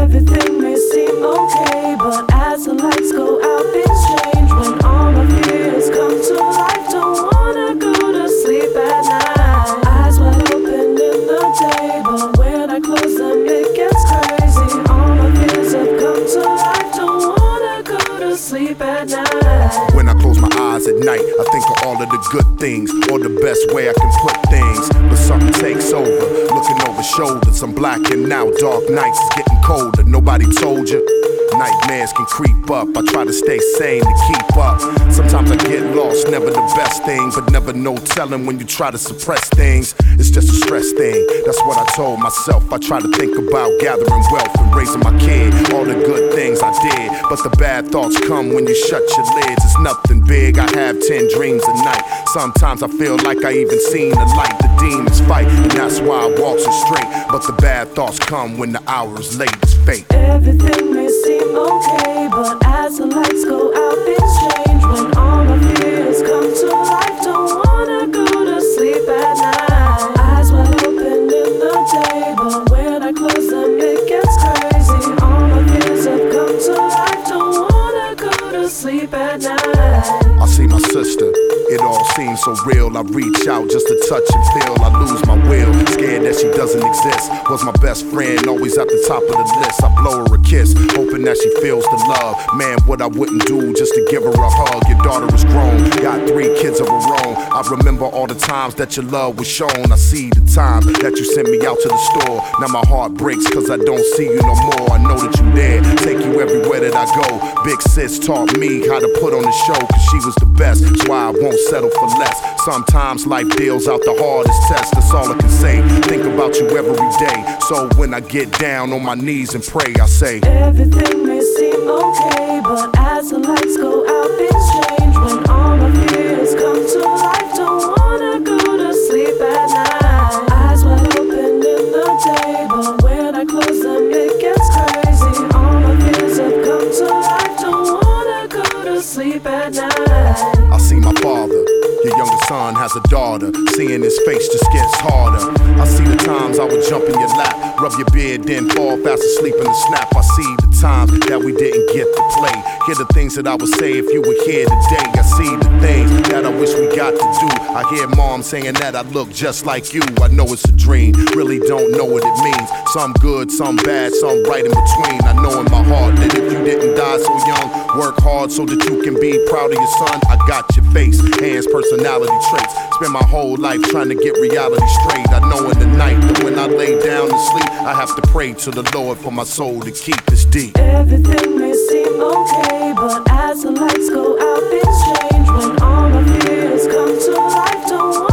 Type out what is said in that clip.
Everything may seem okay, but as the lights go out, things change. When all my fears come to life, don't wanna go to sleep at night. Eyes wide open in the day, but when I close them, it gets crazy. All my fears have come to life, don't wanna go to sleep at night. When I close my eyes at night, I think of all of the good things, or the best way I can put things. But something takes over, looking over shoulders. I'm blacking out, dark nights is getting colder. Nobody told you nightmares can creep up. I try to stay sane to keep up. Sometimes I get lost, never the best thing, but never no telling when you try to suppress things. It's just a stress thing, that's what I told myself. I try to think about gathering wealth and raising my kid, all the good things I did, but the bad thoughts come when you shut your lids. It's nothing big, I have 10 dreams a night. Sometimes I feel like I even seen the light. The demons fight, and that's why I walk so straight. But the bad thoughts come when the hour is late, it's fate. Everything may seem okay, but as the lights go out, things change. When all my fears come to life, don't wanna go to sleep at night. Eyes wide open in the day, but when I close them, it gets crazy. All my fears have come to life, don't wanna go to sleep at night. I see my sister, it all seems so real. I reach out just to touch and feel. I lose my will, scared that she doesn't exist. Was my best friend, always at the top of the list. I blow her a kiss, hoping that she feels the love. Man, what I wouldn't do just to give her a hug. Your daughter is grown, got 3 kids of her own. I remember all the times that your love was shown. I see the time that you sent me out to the store. Now my heart breaks cause I don't see you no more. I know that you there, take you everywhere that I go. Big sis taught me how to put on the show, cause she was the best, that's why I won't settle for less. Sometimes life deals out the hardest test, that's all I can say. Think about you every day, so when I get down on my knees and pray, I say everything may seem okay, but as the lights go out, things change. When all my fears come to life, don't wanna go to sleep at night. Eyes wide open in the day, but when I close them, it gets crazy. All my fears have come to life, don't wanna go to sleep at night. I see my father, your younger son has a daughter. Seeing his face just gets harder. I see the times I would jump in your lap, rub your beard, then fall fast asleep in the snap. I see the times that we didn't get to play. Hear the things that I would say if you were here today. I see the things that I wish we got to do. I hear mom saying that I look just like you. I know it's a dream, really don't know what it means. Some good, some bad, some right in between. I know in my heart that if you didn't die so young, work hard so that you can be proud of your son. I got your face, hands, personality traits. Spend my whole life trying to get reality straight. I know in the night that when I lay down to sleep, I have to pray to the Lord for my soul to keep this deep. Everything may seem okay, but as the lights go out, things change. When all my fears come to life, don't